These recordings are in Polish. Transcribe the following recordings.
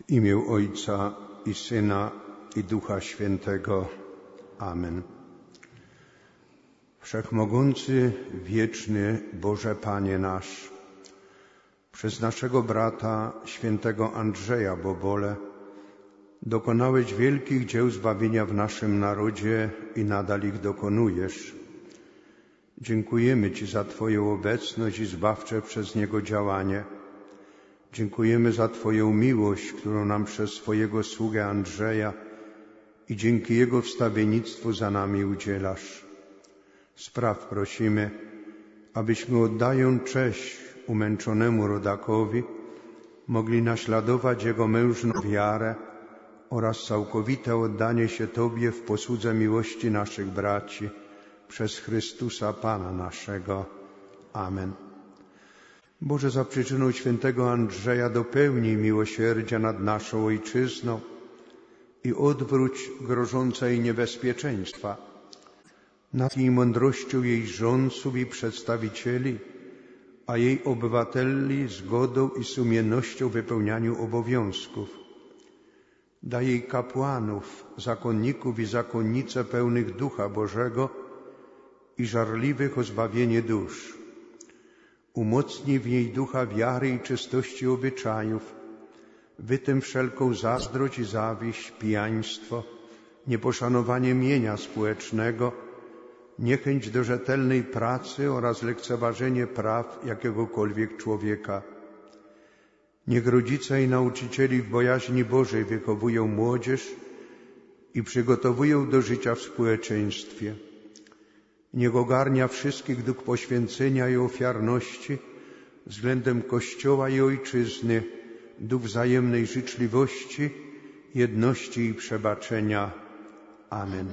W imię Ojca i Syna, i Ducha Świętego. Amen. Wszechmogący, wieczny Boże Panie nasz, przez naszego brata, świętego Andrzeja Bobole, dokonałeś wielkich dzieł zbawienia w naszym narodzie i nadal ich dokonujesz. Dziękujemy Ci za Twoją obecność i zbawcze przez niego działanie. Dziękujemy za Twoją miłość, którą nam przez swojego sługę Andrzeja i dzięki jego wstawiennictwu za nami udzielasz. Spraw prosimy, abyśmy, oddając cześć umęczonemu rodakowi, mogli naśladować jego mężną wiarę oraz całkowite oddanie się Tobie w posłudze miłości naszych braci przez Chrystusa Pana naszego. Amen. Boże, za przyczyną świętego Andrzeja dopełnij miłosierdzia nad naszą Ojczyzną i odwróć grożące jej niebezpieczeństwa. Napij mądrością jej rządców i przedstawicieli, a jej obywateli zgodą i sumiennością w wypełnianiu obowiązków. Daj jej kapłanów, zakonników i zakonnice pełnych Ducha Bożego i żarliwych o zbawienie dusz. Umocnij w niej ducha wiary i czystości obyczajów, wytym wszelką zazdrość i zawiść, pijaństwo, nieposzanowanie mienia społecznego, niechęć do rzetelnej pracy oraz lekceważenie praw jakiegokolwiek człowieka. Niech rodzice i nauczycieli w bojaźni Bożej wychowują młodzież i przygotowują do życia w społeczeństwie. Niech ogarnia wszystkich duch poświęcenia i ofiarności względem Kościoła i Ojczyzny, duch wzajemnej życzliwości, jedności i przebaczenia. Amen.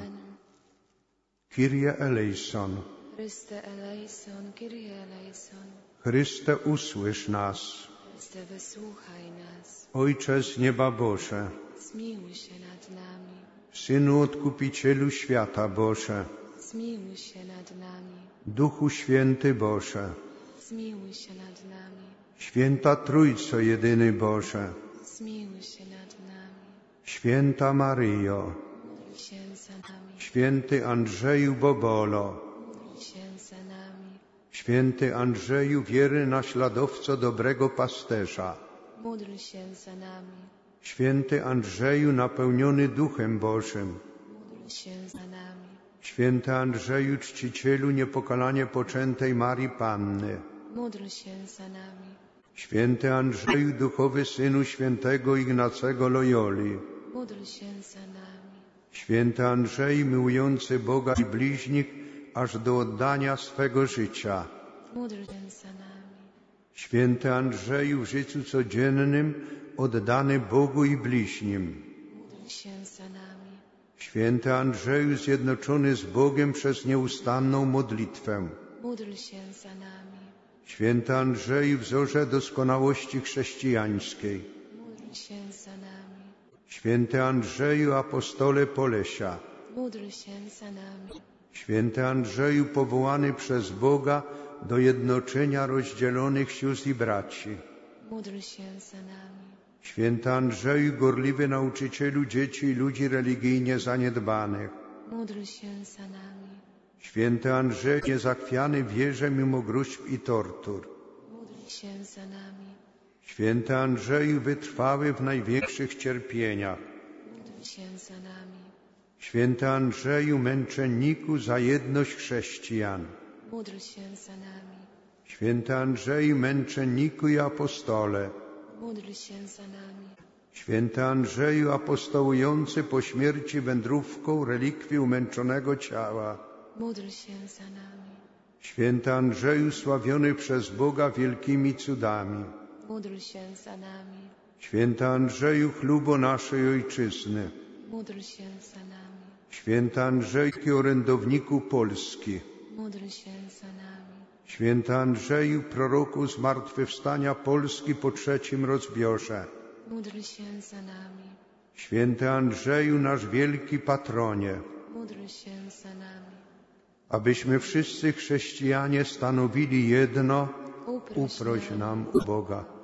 Kyrie eleison. Chryste eleison, Kyrie eleison. Chryste, usłysz nas. Chryste, wysłuchaj nas. Ojcze z nieba Boże, Zmiłuj się nad nami. Synu Odkupicielu świata Boże, Zmiłuj się nad nami. Duchu Święty Boże, Zmiłuj się nad nami. Święta Trójco jedyny Boże, Zmiłuj się nad nami. Święta Maryjo, Módl się za nami. Święty Andrzeju Bobolo, Módl się za nami. Święty Andrzeju, wierny naśladowco dobrego pasterza, Módl się za nami. Święty Andrzeju, napełniony Duchem Bożym, Módl się za nami. Święty Andrzeju, czcicielu niepokalanie poczętej Marii Panny, Módl się za nami. Święty Andrzeju, duchowy synu świętego Ignacego Loyoli, Módl się za nami. Święty Andrzeju, miłujący Boga i bliźnich aż do oddania swego życia, Módl się za nami. Święty Andrzeju, w życiu codziennym oddany Bogu i bliźnim, Módl się za nami. Święty Andrzeju, zjednoczony z Bogiem przez nieustanną modlitwę, Módl się za nami. Święty Andrzeju, wzorze doskonałości chrześcijańskiej, Módl się za nami. Święty Andrzeju, apostole Polesia, Módl się za nami. Święty Andrzeju, powołany przez Boga do jednoczenia rozdzielonych sióstr i braci, Módl się za nami. Święty Andrzeju, gorliwy nauczycielu dzieci i ludzi religijnie zaniedbanych, Módl się za nami. Święty Andrzeju, niezachwiany w wierze mimo gruźb i tortur, Módl się za nami. Święty Andrzeju, wytrwały w największych cierpieniach, Módl się za nami. Święty Andrzeju, męczenniku za jedność chrześcijan, Módl się za nami. Święty Andrzeju, męczenniku i apostole, Módl się za nami. Święty Andrzeju, apostołujący po śmierci wędrówką relikwii umęczonego ciała, Módl się za nami. Święty Andrzeju, sławiony przez Boga wielkimi cudami, Módl się za nami. Święty Andrzeju, chlubo naszej Ojczyzny, Módl się za nami. Święty Andrzeju, orędowniku Polski, Módl się za nami. Święty Andrzeju, proroku zmartwychwstania Polski po trzecim rozbiorze, Módl się za nami. Święty Andrzeju, nasz wielki patronie, Módl się za nami. abyśmy wszyscy chrześcijanie stanowili jedno, uproś nam u Boga.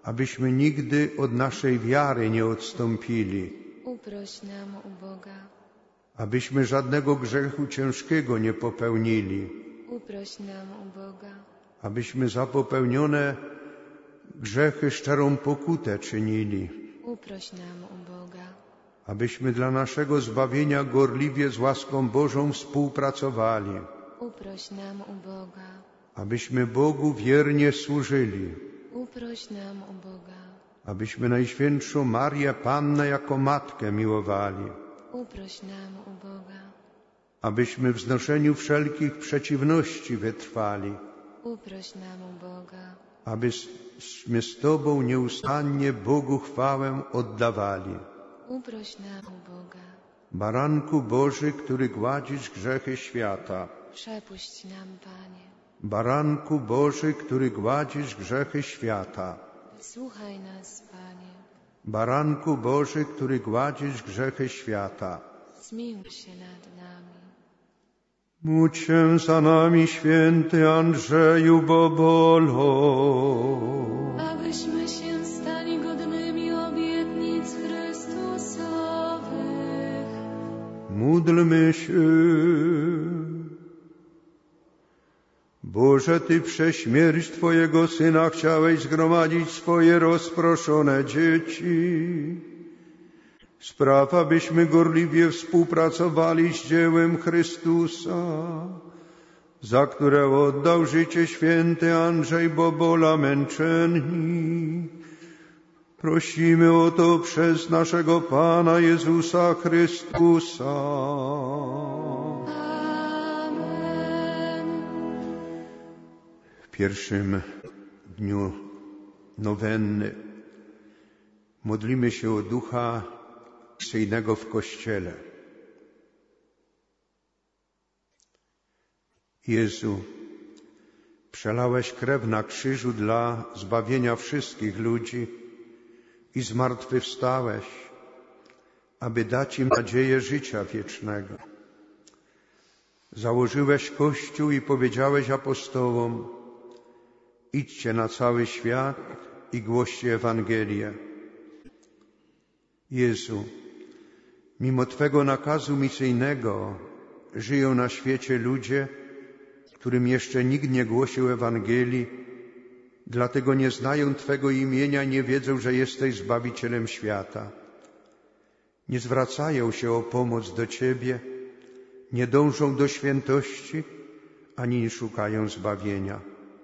abyśmy nigdy od naszej wiary nie odstąpili, Uproś nam u Boga. abyśmy żadnego grzechu ciężkiego nie popełnili, Uproś nam u Boga. abyśmy za popełnione grzechy szczerą pokutę czynili, Uproś nam u Boga. abyśmy dla naszego zbawienia gorliwie z łaską Bożą współpracowali, Uproś nam u Boga. abyśmy Bogu wiernie służyli, Uproś nam u Boga. abyśmy Najświętszą Marię Pannę jako Matkę miłowali, Uproś nam u Boga. abyśmy w znoszeniu wszelkich przeciwności wytrwali, Uproś nam u Boga. abyśmy z Tobą nieustannie Bogu chwałę oddawali. Uproś nam u Boga. Baranku Boży, który gładzisz grzechy świata, Przepuść nam, Panie. Baranku Boży, który gładzisz grzechy świata, Wysłuchaj nas, Panie. Baranku Boży, który gładzisz grzechy świata, Zmiłuj się nad nami. módl się za nami, święty Andrzeju Bobolo. Abyśmy się stali godnymi obietnic Chrystusowych. Módlmy się. Boże, Ty przez śmierć Twojego Syna chciałeś zgromadzić swoje rozproszone dzieci. Spraw, abyśmy gorliwie współpracowali z dziełem Chrystusa, za które oddał życie święty Andrzej Bobola męczennik. Prosimy o to przez naszego Pana Jezusa Chrystusa. W pierwszym dniu nowenny modlimy się o Ducha Misyjnego w Kościele. Jezu, przelałeś krew na krzyżu dla zbawienia wszystkich ludzi i zmartwychwstałeś, aby dać im nadzieję życia wiecznego. Założyłeś Kościół i powiedziałeś apostołom: idźcie na cały świat i głoście Ewangelię. Jezu, mimo Twego nakazu misyjnego żyją na świecie ludzie, którym jeszcze nikt nie głosił Ewangelii, dlatego nie znają Twego imienia, nie wiedzą, że jesteś Zbawicielem świata. Nie zwracają się o pomoc do Ciebie, nie dążą do świętości, ani nie szukają zbawienia.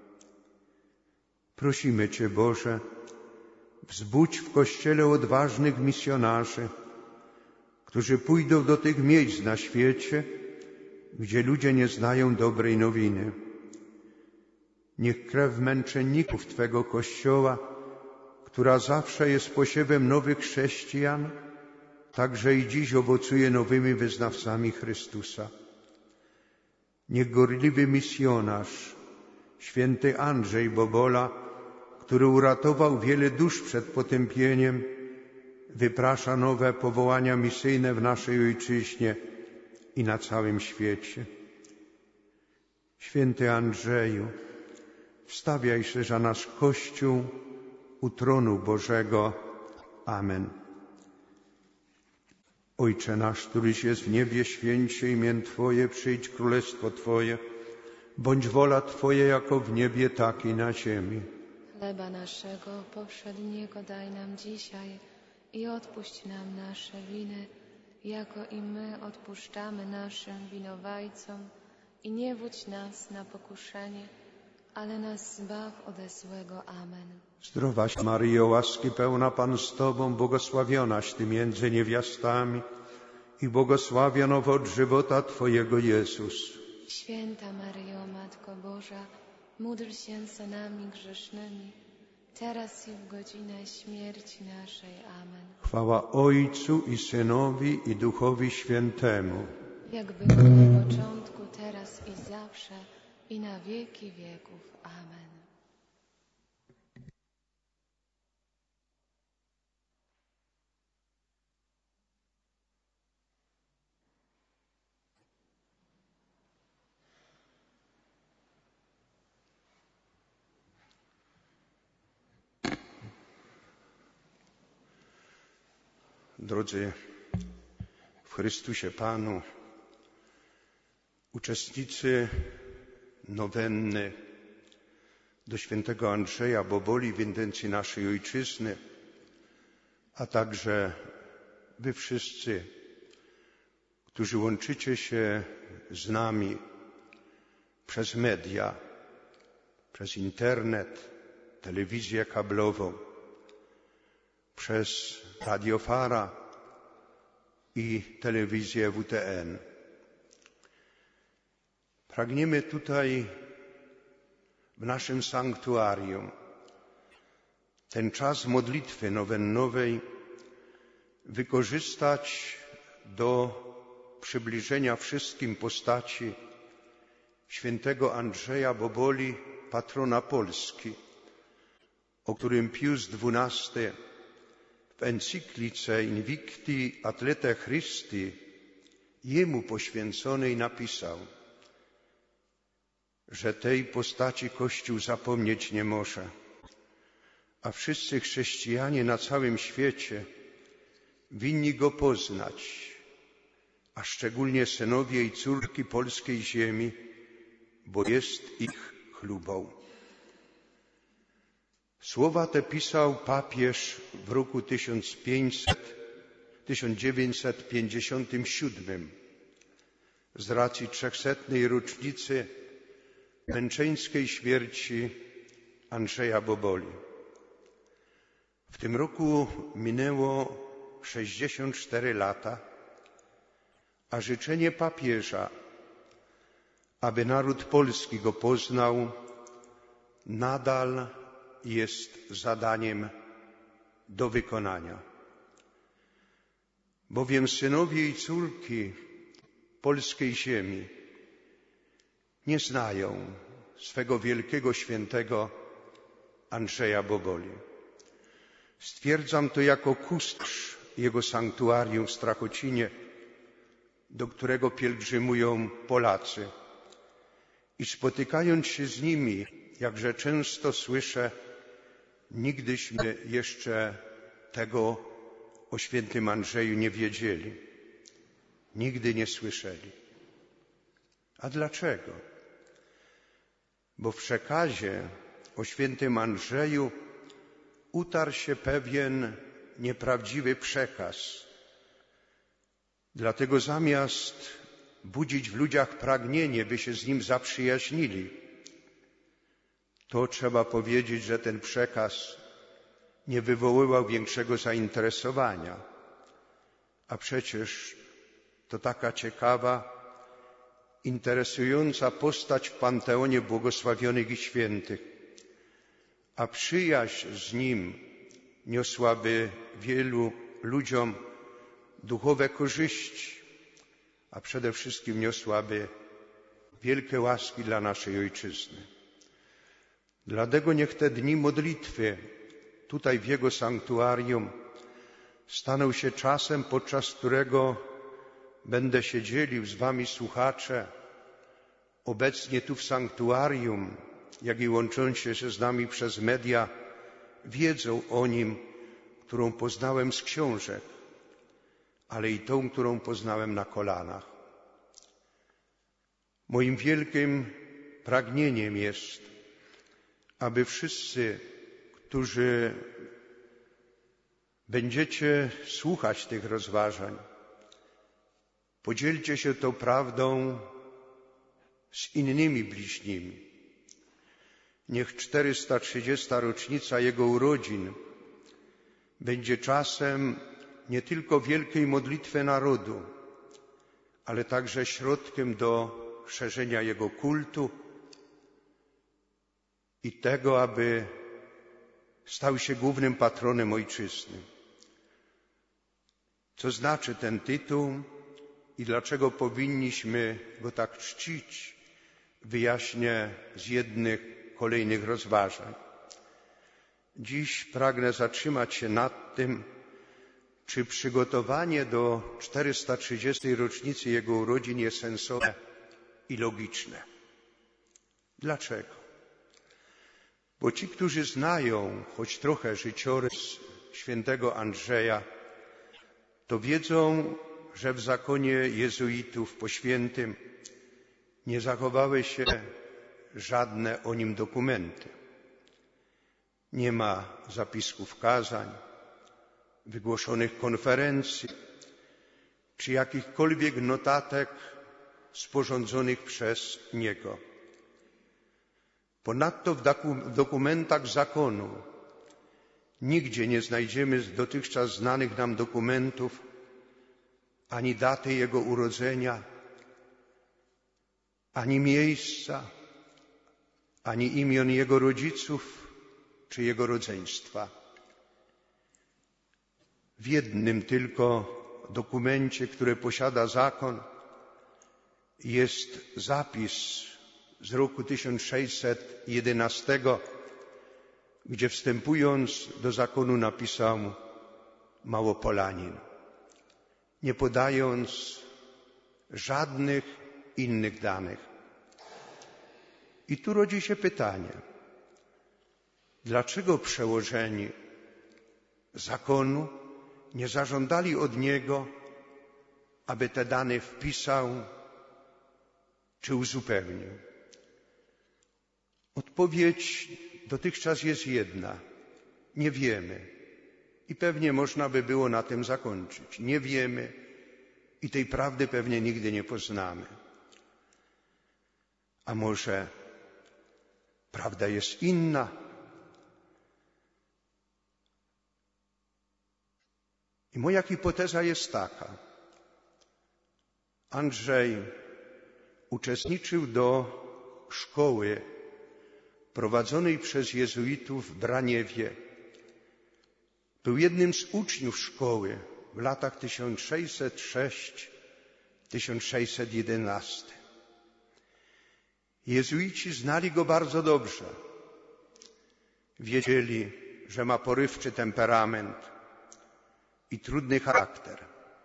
Prosimy Cię, Boże, wzbudź w Kościele odważnych misjonarzy, którzy pójdą do tych miejsc na świecie, gdzie ludzie nie znają dobrej nowiny. Niech krew męczenników Twego Kościoła, która zawsze jest posiewem nowych chrześcijan, także i dziś owocuje nowymi wyznawcami Chrystusa. Niech gorliwy misjonarz, święty Andrzej Bobola, który uratował wiele dusz przed potępieniem, wyprasza nowe powołania misyjne w naszej Ojczyźnie i na całym świecie. Święty Andrzeju, wstawiaj się za nasz Kościół u tronu Bożego. Amen. Ojcze nasz, któryś jest w niebie, święć się imię Twoje, przyjdź królestwo Twoje, bądź wola Twoja jako w niebie, tak i na ziemi. Chleba naszego powszedniego daj nam dzisiaj i odpuść nam nasze winy, jako i my odpuszczamy naszym winowajcom. I nie wódź nas na pokuszenie, ale nas zbaw ode złego. Amen. Zdrowaś Maryjo, łaski pełna Pan z Tobą, błogosławionaś Ty między niewiastami i błogosławion owoc żywota Twojego Jezus. Święta Maryjo, Matko Boża, módl się za nami grzesznymi, teraz i w godzinę śmierci naszej. Amen. Chwała Ojcu i Synowi i Duchowi Świętemu. Jak było na początku, teraz i zawsze, i na wieki wieków. Amen. Drodzy w Chrystusie Panu, uczestnicy nowenny do świętego Andrzeja Boboli w intencji naszej Ojczyzny, a także wy wszyscy, którzy łączycie się z nami przez media, przez internet, telewizję kablową, przez Radio Fara i telewizję WTN. Pragniemy tutaj w naszym sanktuarium ten czas modlitwy nowennowej wykorzystać do przybliżenia wszystkim postaci świętego Andrzeja Boboli, patrona Polski, o którym Pius XII w encyklice Invicti Atlete Christi jemu poświęconej napisał, że tej postaci Kościół zapomnieć nie może, a wszyscy chrześcijanie na całym świecie winni go poznać, a szczególnie synowie i córki polskiej ziemi, bo jest ich chlubą. Słowa te pisał papież w roku 1957 z racji 300. rocznicy męczeńskiej śmierci Andrzeja Boboli. W tym roku minęło 64 lata, a życzenie papieża, aby naród polski go poznał, nadal jest zadaniem do wykonania. Bowiem synowie i córki polskiej ziemi nie znają swego wielkiego świętego Andrzeja Boboli. Stwierdzam to jako kustosz jego sanktuarium w Strachocinie, do którego pielgrzymują Polacy. I spotykając się z nimi, jakże często słyszę, nigdyśmy jeszcze tego o świętym Andrzeju nie wiedzieli. Nigdy nie słyszeli. A dlaczego? Bo w przekazie o świętym Andrzeju utarł się pewien nieprawdziwy przekaz. Dlatego zamiast budzić w ludziach pragnienie, by się z nim zaprzyjaźnili, to trzeba powiedzieć, że ten przekaz nie wywoływał większego zainteresowania. A przecież to taka ciekawa, interesująca postać w panteonie błogosławionych i świętych, a przyjaźń z nim niosłaby wielu ludziom duchowe korzyści, a przede wszystkim niosłaby wielkie łaski dla naszej Ojczyzny. Dlatego niech te dni modlitwy tutaj w jego sanktuarium staną się czasem, podczas którego będę się dzielił z wami, słuchacze, obecnie tu w sanktuarium, jak i łączący się z nami przez media, wiedzą o nim, którą poznałem z książek, ale i tą, którą poznałem na kolanach. Moim wielkim pragnieniem jest, aby wszyscy, którzy będziecie słuchać tych rozważań, podzielcie się tą prawdą z innymi bliźnimi. Niech 430. rocznica jego urodzin będzie czasem nie tylko wielkiej modlitwy narodu, ale także środkiem do szerzenia jego kultu i tego, aby stał się głównym patronem Ojczyzny. Co znaczy ten tytuł i dlaczego powinniśmy go tak czcić, wyjaśnię z jednych kolejnych rozważań. Dziś pragnę zatrzymać się nad tym, czy przygotowanie do 430. rocznicy jego urodzin jest sensowne i logiczne. Dlaczego? Bo ci, którzy znają choć trochę życiorys świętego Andrzeja, to wiedzą, że w zakonie jezuitów po świętym nie zachowały się żadne o nim dokumenty. Nie ma zapisków kazań, wygłoszonych konferencji, czy jakichkolwiek notatek sporządzonych przez niego. Ponadto w dokumentach zakonu nigdzie nie znajdziemy z dotychczas znanych nam dokumentów ani daty jego urodzenia, ani miejsca, ani imion jego rodziców czy jego rodzeństwa. W jednym tylko dokumencie, który posiada zakon, jest zapis z roku 1611, gdzie wstępując do zakonu napisał Małopolanin, nie podając żadnych innych danych. I tu rodzi się pytanie, dlaczego przełożeni zakonu nie zażądali od niego, aby te dane wpisał czy uzupełnił? Odpowiedź dotychczas jest jedna. Nie wiemy. I pewnie można by było na tym zakończyć. Nie wiemy i tej prawdy pewnie nigdy nie poznamy. A może prawda jest inna? I moja hipoteza jest taka. Andrzej uczestniczył do szkoły prowadzonej przez jezuitów w Braniewie. Był jednym z uczniów szkoły w latach 1606-1611. Jezuici znali go bardzo dobrze. Wiedzieli, że ma porywczy temperament i trudny charakter.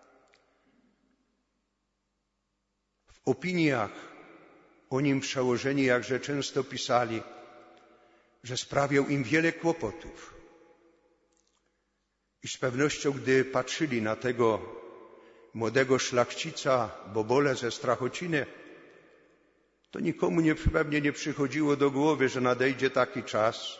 W opiniach o nim przełożeni jakże często pisali, że sprawiał im wiele kłopotów. I z pewnością, gdy patrzyli na tego młodego szlachcica Bobole ze Strachociny, to nikomu pewnie nie przychodziło do głowy, że nadejdzie taki czas,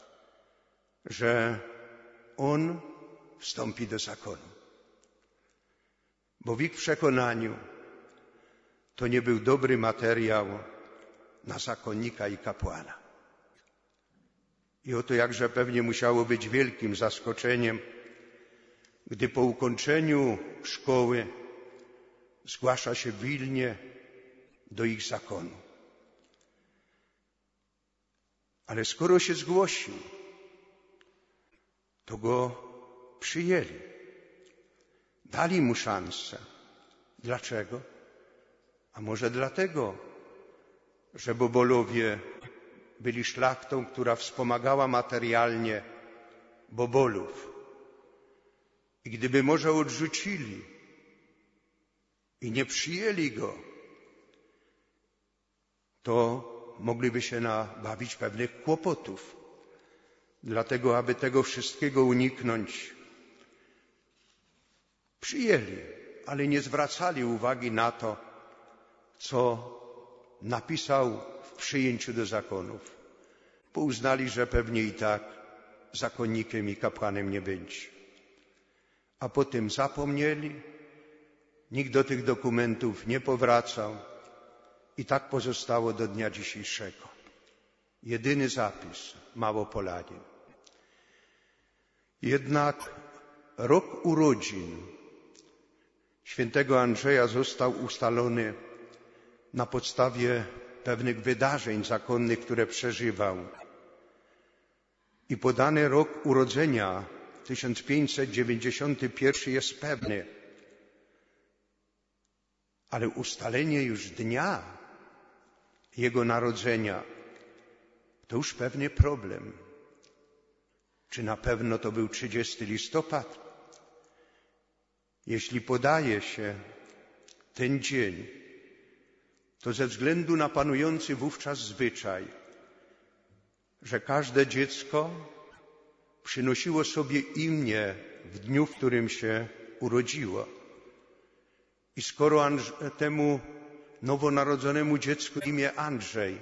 że on wstąpi do zakonu. Bo w ich przekonaniu to nie był dobry materiał na zakonnika i kapłana. I oto jakże pewnie musiało być wielkim zaskoczeniem, gdy po ukończeniu szkoły zgłasza się w Wilnie do ich zakonu. Ale skoro się zgłosił, to go przyjęli. Dali mu szansę. Dlaczego? A może dlatego, że Bobolowie byli szlachtą, która wspomagała materialnie Bobolów. I gdyby może odrzucili i nie przyjęli go, to mogliby się nabawić pewnych kłopotów. Dlatego, aby tego wszystkiego uniknąć, przyjęli, ale nie zwracali uwagi na to, co napisał w przyjęciu do zakonów, bo uznali, że pewnie i tak zakonnikiem i kapłanem nie będzie. A potem zapomnieli, nikt do tych dokumentów nie powracał i tak pozostało do dnia dzisiejszego. Jedyny zapis, Małopolanin. Jednak rok urodzin świętego Andrzeja został ustalony na podstawie pewnych wydarzeń zakonnych, które przeżywał. I podany rok urodzenia 1591 jest pewny, ale ustalenie już dnia jego narodzenia to już pewny problem. Czy na pewno to był 30 listopada? Jeśli podaje się ten dzień, to ze względu na panujący wówczas zwyczaj, że każde dziecko przynosiło sobie imię w dniu, w którym się urodziło. I skoro temu nowonarodzonemu dziecku imię Andrzej,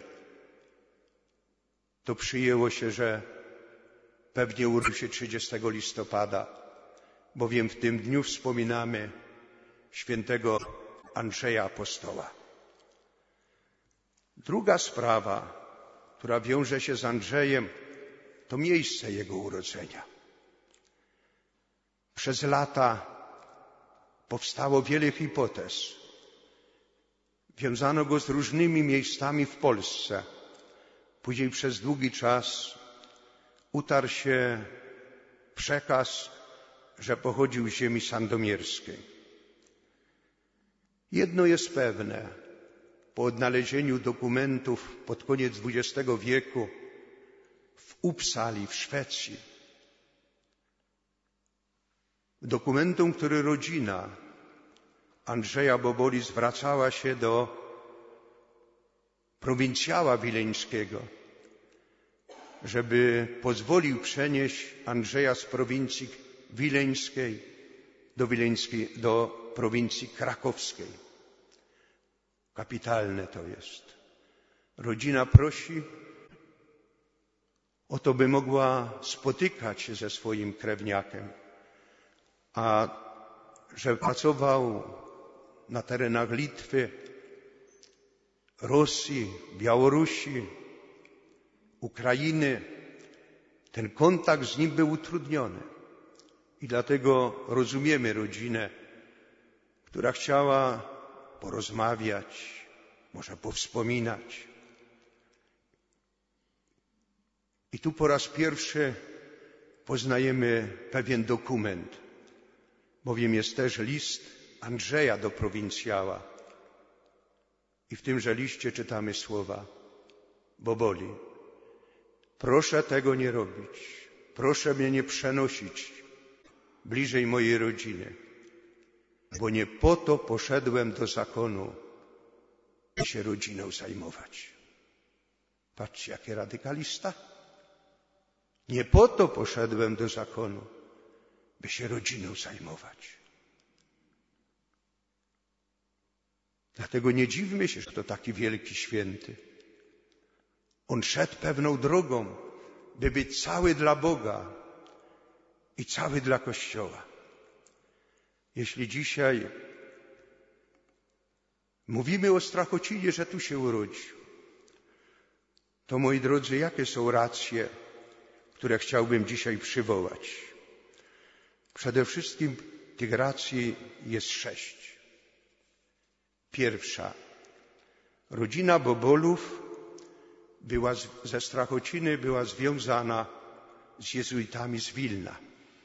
to przyjęło się, że pewnie urodził się 30 listopada, bowiem w tym dniu wspominamy świętego Andrzeja Apostoła. Druga sprawa, która wiąże się z Andrzejem, to miejsce jego urodzenia. Przez lata powstało wiele hipotez. Wiązano go z różnymi miejscami w Polsce. Później przez długi czas utarł się przekaz, że pochodził z ziemi sandomierskiej. Jedno jest pewne. Po odnalezieniu dokumentów pod koniec XX wieku w Uppsali w Szwecji, dokumentum, który rodzina Andrzeja Boboli zwracała się do prowincjała wileńskiego, żeby pozwolił przenieść Andrzeja z prowincji wileńskiej do prowincji krakowskiej. Kapitalne to jest. Rodzina prosi o to, by mogła spotykać się ze swoim krewniakiem, a że pracował na terenach Litwy, Rosji, Białorusi, Ukrainy, ten kontakt z nim był utrudniony. I dlatego rozumiemy rodzinę, która chciała porozmawiać, może powspominać. I tu po raz pierwszy poznajemy pewien dokument, bowiem jest też list Andrzeja do prowincjała. I w tymże liście czytamy słowa: Boboli, proszę tego nie robić, proszę mnie nie przenosić bliżej mojej rodziny, bo nie po to poszedłem do zakonu, by się rodziną zajmować. Patrzcie, jaki radykalista. Nie po to poszedłem do zakonu, by się rodziną zajmować. Dlatego nie dziwmy się, że to taki wielki święty. On szedł pewną drogą, by być cały dla Boga i cały dla Kościoła. Jeśli dzisiaj mówimy o Strachocinie, że tu się urodził, to moi drodzy, jakie są racje, które chciałbym dzisiaj przywołać? Przede wszystkim tych racji jest 6. Pierwsza. Rodzina Bobolów ze Strachociny była związana z jezuitami z Wilna.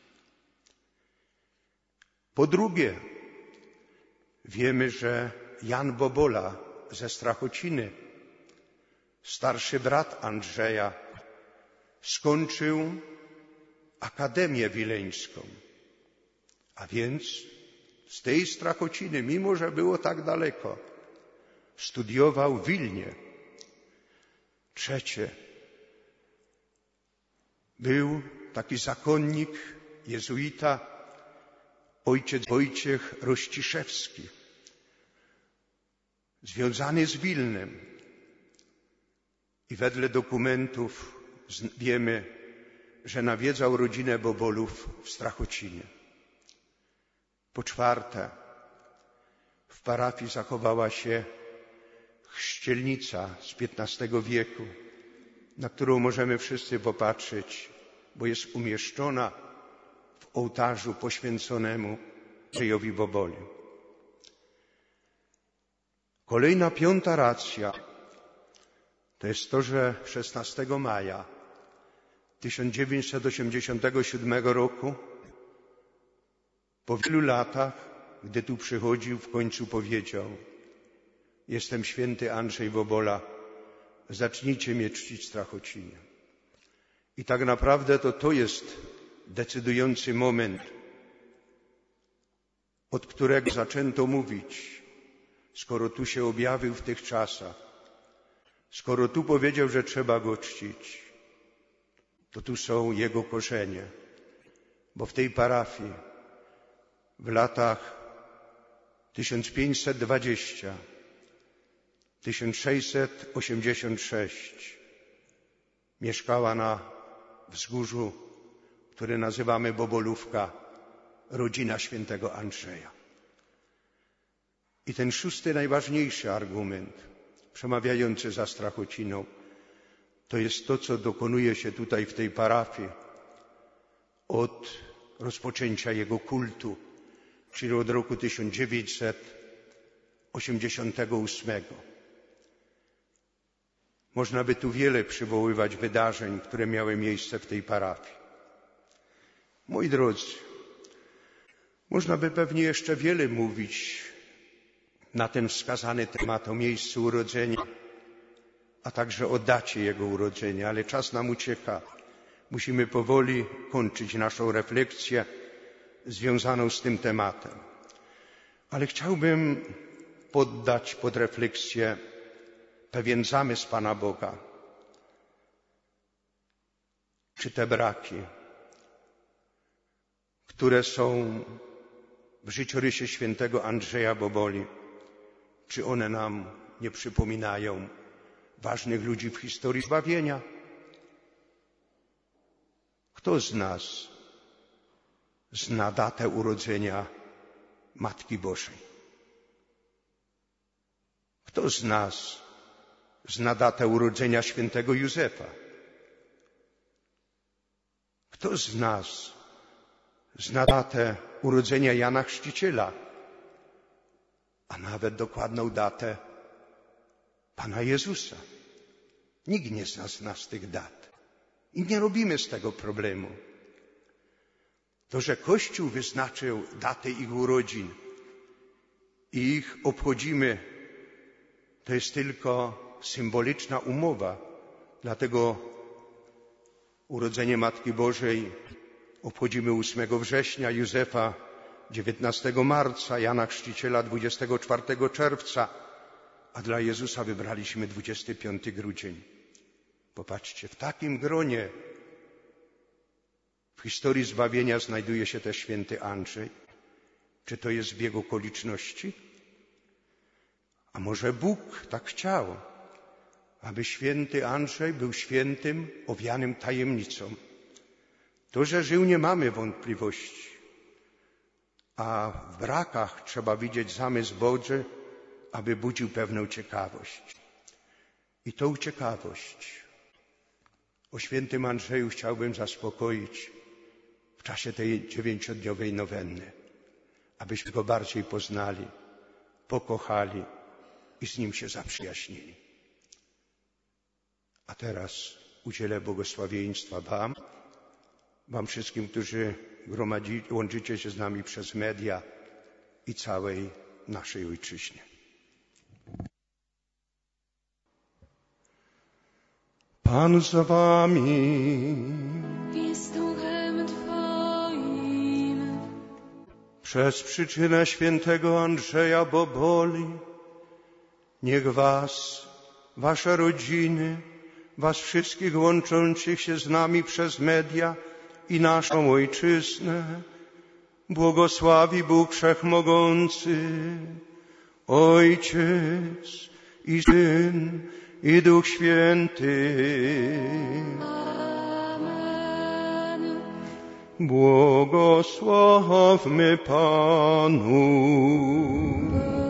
Po drugie, wiemy, że Jan Bobola ze Strachociny, starszy brat Andrzeja, skończył Akademię Wileńską. A więc z tej Strachociny, mimo że było tak daleko, studiował w Wilnie. Trzecie, był taki zakonnik, jezuita, ojciec Wojciech Rościszewski, związany z Wilnem. I wedle dokumentów wiemy, że nawiedzał rodzinę Bobolów w Strachocinie. Po czwarte, w parafii zachowała się chrzcielnica z XV wieku, na którą możemy wszyscy popatrzeć, bo jest umieszczona w ołtarzu poświęconemu Andrzejowi Boboli. Kolejna, 5. racja to jest to, że 16 maja 1987 roku, po wielu latach, gdy tu przychodził, w końcu powiedział: jestem święty Andrzej Bobola, zacznijcie mnie czcić w Strachocinie. I tak naprawdę to jest decydujący moment, od którego zaczęto mówić, skoro tu się objawił w tych czasach, skoro tu powiedział, że trzeba go czcić, to tu są jego korzenie, bo w tej parafii w latach 1520-1686 mieszkała na wzgórzu, które nazywamy Bobolówka, rodzina świętego Andrzeja. I ten szósty, najważniejszy argument, przemawiający za Strachociną, to jest to, co dokonuje się tutaj w tej parafii od rozpoczęcia jego kultu, czyli od roku 1988. Można by tu wiele przywoływać wydarzeń, które miały miejsce w tej parafii. Moi drodzy, można by pewnie jeszcze wiele mówić na ten wskazany temat, o miejscu urodzenia, a także o dacie jego urodzenia, ale czas nam ucieka. Musimy powoli kończyć naszą refleksję związaną z tym tematem. Ale chciałbym poddać pod refleksję pewien zamysł Pana Boga. Czy te braki, które są w życiorysie świętego Andrzeja Boboli, czy one nam nie przypominają ważnych ludzi w historii zbawienia? Kto z nas zna datę urodzenia Matki Bożej? Kto z nas zna datę urodzenia świętego Józefa? Kto z nas zna datę urodzenia Jana Chrzciciela, a nawet dokładną datę Pana Jezusa? Nikt nie zna z tych dat i nie robimy z tego problemu. To, że Kościół wyznaczył datę ich urodzin i ich obchodzimy, to jest tylko symboliczna umowa. Dlatego urodzenie Matki Bożej obchodzimy 8 września, Józefa 19 marca, Jana Chrzciciela 24 czerwca, a dla Jezusa wybraliśmy 25 grudzień. Popatrzcie, w takim gronie w historii zbawienia znajduje się też święty Andrzej. Czy to jest zbieg okoliczności? A może Bóg tak chciał, aby święty Andrzej był świętym owianym tajemnicą? To, że żył, nie mamy wątpliwości, a w brakach trzeba widzieć zamysł Boży, aby budził pewną ciekawość. I tą ciekawość o świętym Andrzeju chciałbym zaspokoić w czasie tej 9-dniowej nowenny, abyśmy go bardziej poznali, pokochali i z nim się zaprzyjaźnili. A teraz udzielę błogosławieństwa Wam wszystkim, którzy łączycie się z nami przez media i całej naszej ojczyźnie. Pan z wami. I z duchem Twoim. Przez przyczynę świętego Andrzeja Boboli niech was, wasze rodziny, was wszystkich łączących się z nami przez media i naszą ojczyznę błogosławi Bóg Wszechmogący, Ojciec i Syn i Duch Święty. Amen. Błogosławmy Panu.